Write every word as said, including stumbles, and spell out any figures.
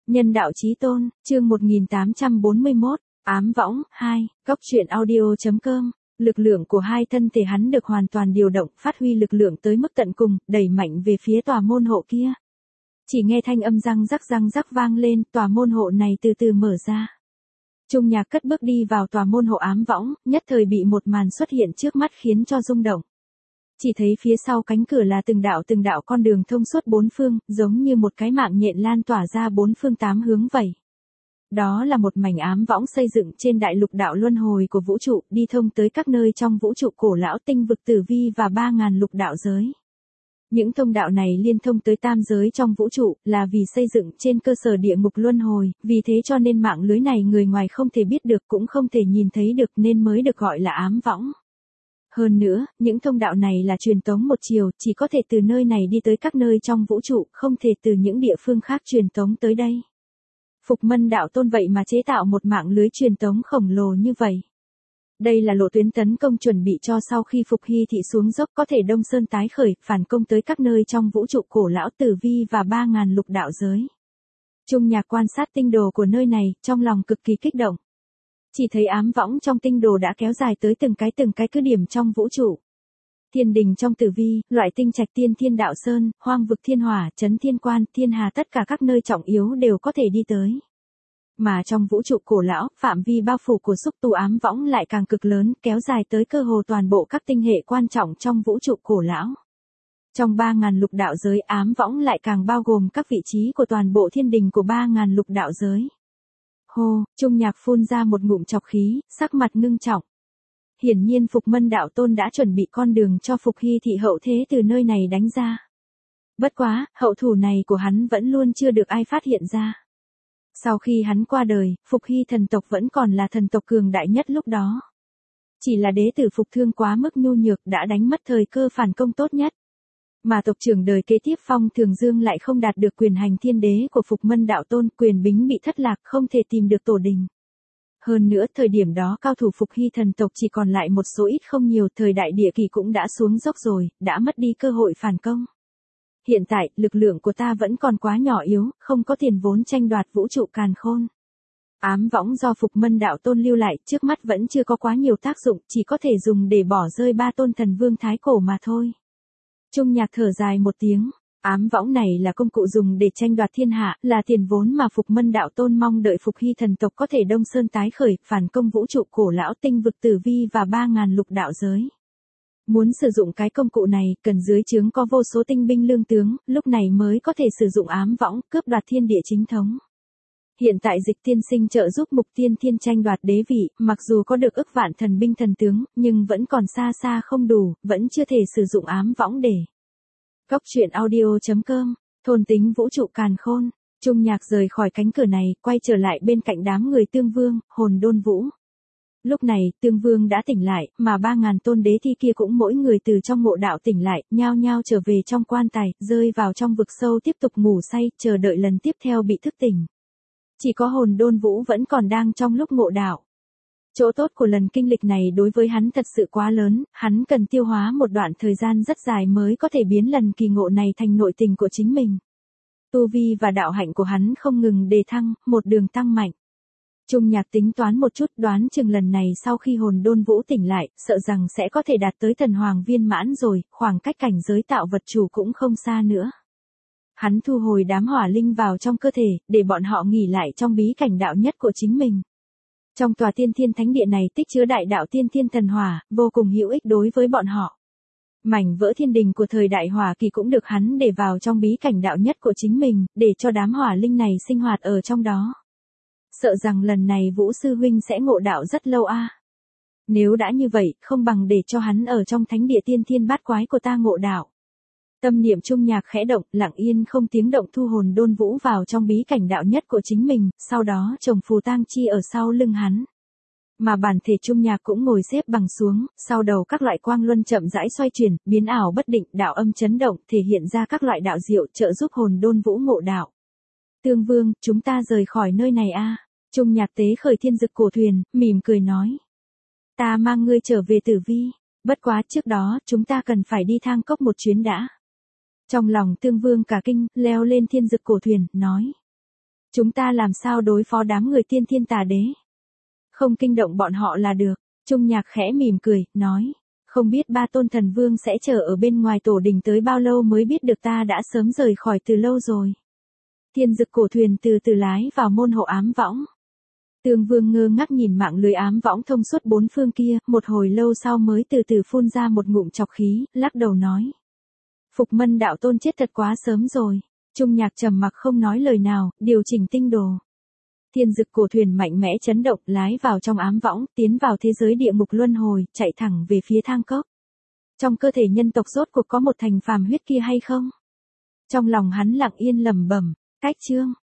Nhân đạo chí tôn, chương một nghìn tám trăm bốn mươi mốt, ám võng, hai, góc truyện audio.com. Lực lượng của hai thân thể hắn được hoàn toàn điều động, phát huy lực lượng tới mức tận cùng, đẩy mạnh về phía tòa môn hộ kia. Chỉ nghe thanh âm răng rắc răng rắc vang lên, tòa môn hộ này từ từ mở ra. Trung Nhạc cất bước đi vào tòa môn hộ ám võng, nhất thời bị một màn xuất hiện trước mắt khiến cho rung động. Chỉ thấy phía sau cánh cửa là từng đạo từng đạo con đường thông suốt bốn phương, giống như một cái mạng nhện lan tỏa ra bốn phương tám hướng vậy. Đó là một mảnh ám võng xây dựng trên đại lục đạo luân hồi của vũ trụ, đi thông tới các nơi trong vũ trụ cổ lão, tinh vực tử vi và ba ngàn lục đạo giới. Những thông đạo này liên thông tới tam giới trong vũ trụ, là vì xây dựng trên cơ sở địa ngục luân hồi, vì thế cho nên mạng lưới này người ngoài không thể biết được cũng không thể nhìn thấy được nên mới được gọi là ám võng. Hơn nữa, những thông đạo này là truyền tống một chiều, chỉ có thể từ nơi này đi tới các nơi trong vũ trụ, không thể từ những địa phương khác truyền tống tới đây. Phục Mân đạo tôn vậy mà chế tạo một mạng lưới truyền tống khổng lồ như vậy. Đây là lộ tuyến tấn công chuẩn bị cho sau khi Phục Hy thị xuống dốc có thể đông sơn tái khởi, phản công tới các nơi trong vũ trụ cổ lão tử vi và ba ngàn lục đạo giới. Trung Nhạc quan sát tinh đồ của nơi này, trong lòng cực kỳ kích động. Chỉ thấy ám võng trong tinh đồ đã kéo dài tới từng cái từng cái cứ điểm trong vũ trụ. Thiên đình trong tử vi, loại tinh trạch tiên thiên đạo sơn, hoang vực thiên hỏa, trấn thiên quan, thiên hà, tất cả các nơi trọng yếu đều có thể đi tới. Mà trong vũ trụ cổ lão, phạm vi bao phủ của xúc tu ám võng lại càng cực lớn, kéo dài tới cơ hồ toàn bộ các tinh hệ quan trọng trong vũ trụ cổ lão. Trong ba ngàn lục đạo giới, ám võng lại càng bao gồm các vị trí của toàn bộ thiên đình của ba ngàn lục đạo giới. Hô, Trung Nhạc phun ra một ngụm trọc khí, sắc mặt ngưng trọng. Hiển nhiên Phục Mân đạo tôn đã chuẩn bị con đường cho Phục Hy thị hậu thế từ nơi này đánh ra. Bất quá, hậu thủ này của hắn vẫn luôn chưa được ai phát hiện ra. Sau khi hắn qua đời, Phục Hy thần tộc vẫn còn là thần tộc cường đại nhất lúc đó. Chỉ là đế tử Phục Thương quá mức nhu nhược đã đánh mất thời cơ phản công tốt nhất. Mà tộc trưởng đời kế tiếp Phong Thường Dương lại không đạt được quyền hành thiên đế của Phục Mân đạo tôn, quyền bính bị thất lạc, không thể tìm được tổ đình. Hơn nữa thời điểm đó cao thủ Phục Hy thần tộc chỉ còn lại một số ít không nhiều, thời đại địa kỳ cũng đã xuống dốc rồi, đã mất đi cơ hội phản công. Hiện tại, lực lượng của ta vẫn còn quá nhỏ yếu, không có tiền vốn tranh đoạt vũ trụ càn khôn. Ám võng do Phục Mân đạo tôn lưu lại, trước mắt vẫn chưa có quá nhiều tác dụng, chỉ có thể dùng để bỏ rơi ba tôn thần vương thái cổ mà thôi. Trung Nhạc thở dài một tiếng, ám võng này là công cụ dùng để tranh đoạt thiên hạ, là tiền vốn mà Phục Mân đạo tôn mong đợi Phục Hy thần tộc có thể đông sơn tái khởi, phản công vũ trụ cổ lão, tinh vực tử vi và ba ngàn lục đạo giới. Muốn sử dụng cái công cụ này, cần dưới trướng có vô số tinh binh lương tướng, lúc này mới có thể sử dụng ám võng, cướp đoạt thiên địa chính thống. Hiện tại Dịch tiên sinh trợ giúp Mục Tiên Thiên tranh đoạt đế vị, mặc dù có được ức vạn thần binh thần tướng, nhưng vẫn còn xa xa không đủ, vẫn chưa thể sử dụng ám võng để. Góc truyện audio.com, thôn tính vũ trụ càn khôn. Trung Nhạc rời khỏi cánh cửa này, quay trở lại bên cạnh đám người Tương Vương, Hồn Đôn Vũ. Lúc này, Tương Vương đã tỉnh lại, mà ba ngàn tôn đế thi kia cũng mỗi người từ trong ngộ đạo tỉnh lại, nhao nhao trở về trong quan tài, rơi vào trong vực sâu tiếp tục ngủ say, chờ đợi lần tiếp theo bị thức tỉnh. Chỉ có Hồn Đôn Vũ vẫn còn đang trong lúc ngộ đạo. Chỗ tốt của lần kinh lịch này đối với hắn thật sự quá lớn, hắn cần tiêu hóa một đoạn thời gian rất dài mới có thể biến lần kỳ ngộ này thành nội tình của chính mình. Tu vi và đạo hạnh của hắn không ngừng đề thăng, một đường tăng mạnh. Trung Nhạc tính toán một chút, đoán chừng lần này sau khi Hồn Đôn Vũ tỉnh lại, sợ rằng sẽ có thể đạt tới thần hoàng viên mãn rồi, khoảng cách cảnh giới tạo vật chủ cũng không xa nữa. Hắn thu hồi đám hỏa linh vào trong cơ thể, để bọn họ nghỉ lại trong bí cảnh đạo nhất của chính mình. Trong tòa tiên thiên thánh địa này tích chứa đại đạo tiên thiên thần hỏa, vô cùng hữu ích đối với bọn họ. Mảnh vỡ thiên đình của thời đại hỏa kỳ cũng được hắn để vào trong bí cảnh đạo nhất của chính mình, để cho đám hỏa linh này sinh hoạt ở trong đó. Sợ rằng lần này Vũ Sư Huynh sẽ ngộ đạo rất lâu a. À. Nếu đã như vậy, không bằng để cho hắn ở trong thánh địa tiên thiên bát quái của ta ngộ đạo. Tâm niệm Trung Nhạc khẽ động, lặng yên không tiếng động thu Hồn Đôn Vũ vào trong bí cảnh đạo nhất của chính mình, sau đó trồng phù tang chi ở sau lưng hắn. Mà bản thể Trung Nhạc cũng ngồi xếp bằng xuống, sau đầu các loại quang luân chậm rãi xoay chuyển, biến ảo bất định, đạo âm chấn động, thể hiện ra các loại đạo diệu trợ giúp Hồn Đôn Vũ ngộ đạo. Tương Vương, chúng ta rời khỏi nơi này a. À. Trung Nhạc tế khởi thiên dực cổ thuyền, mỉm cười nói. Ta mang ngươi trở về tử vi, bất quá trước đó chúng ta cần phải đi thang cốc một chuyến đã. Trong lòng Tương Vương cả kinh, leo lên thiên dực cổ thuyền, nói. Chúng ta làm sao đối phó đám người tiên thiên tà đế? Không kinh động bọn họ là được. Trung Nhạc khẽ mỉm cười, nói. Không biết ba tôn thần vương sẽ chờ ở bên ngoài tổ đình tới bao lâu mới biết được ta đã sớm rời khỏi từ lâu rồi. Thiên dực cổ thuyền từ từ lái vào môn hộ ám võng. Tương Vương ngơ ngác nhìn mạng lưới ám võng thông suốt bốn phương kia, một hồi lâu sau mới từ từ phun ra một ngụm chọc khí, lắc đầu nói. Phục Mân đạo tôn chết thật quá sớm rồi. Trung Nhạc trầm mặc không nói lời nào, điều chỉnh tinh đồ. Thiên dực cổ thuyền mạnh mẽ chấn động, lái vào trong ám võng, tiến vào thế giới địa ngục luân hồi, chạy thẳng về phía thang cốc. Trong cơ thể nhân tộc rốt cuộc có một thành phàm huyết kia hay không? Trong lòng hắn lặng yên lẩm bẩm, cách chương.